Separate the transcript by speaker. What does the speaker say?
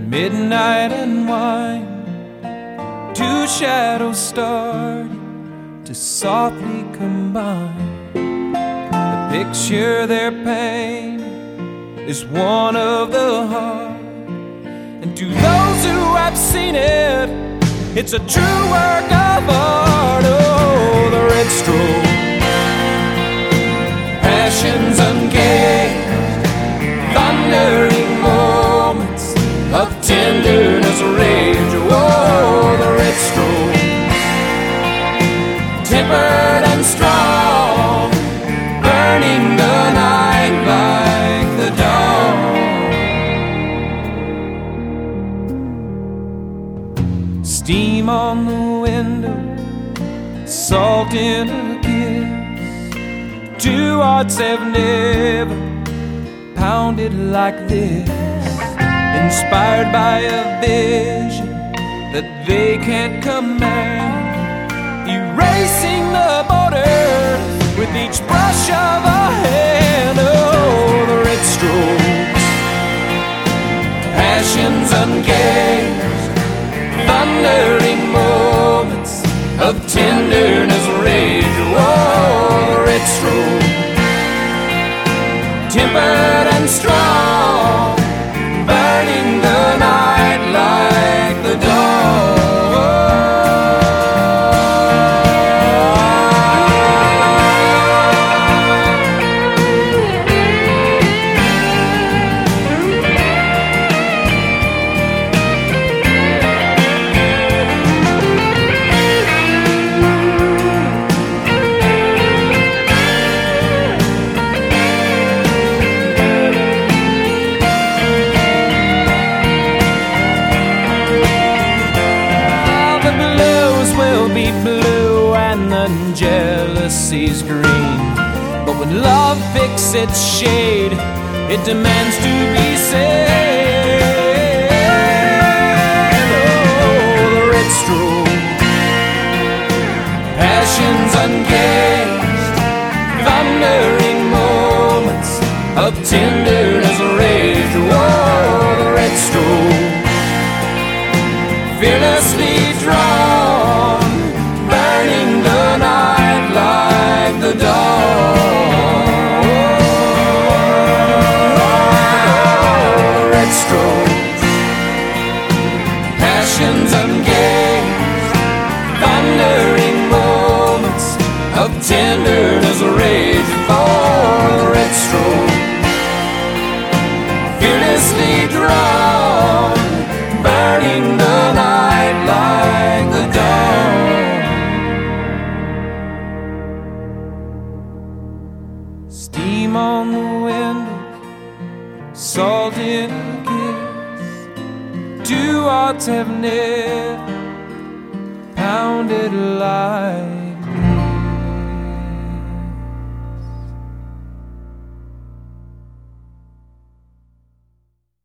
Speaker 1: midnight and wine, two shadows starting to softly combine. The picture they're painting is one of the heart, and to those who have seen it, it's a true work of art. Oh, the red stroke, passions ungazed, thundering moments of tenderness, rage. Oh, the red stroke, tempered and strong, burning the night like the dawn. Steam on the window, salt in her kiss. Two hearts have never pounded like this, inspired by a vision that they can't command, erasing the borders with each brush of a hand. Oh, the red strokes, passions ungazed, thundering moments of tenderness, rage. Oh, the red stroke, tempered and strong, burning the night like the dawn. Be blue and the jealousy's green, but when love picks its shade, it demands to be saved. Oh, the red stroke, passions ungazed, thundering moments of tenderness, rage. Oh, the red stroke, fearlessly drawn, burning the night like the dawn. Oh, red strokes, passions ungazed, thundering moments of tenderness, rage. Oh, the red stroke, fearlessly drawn, burning the night like the dawn. Steam on the window, salt in a kiss. Two hearts have never pounded like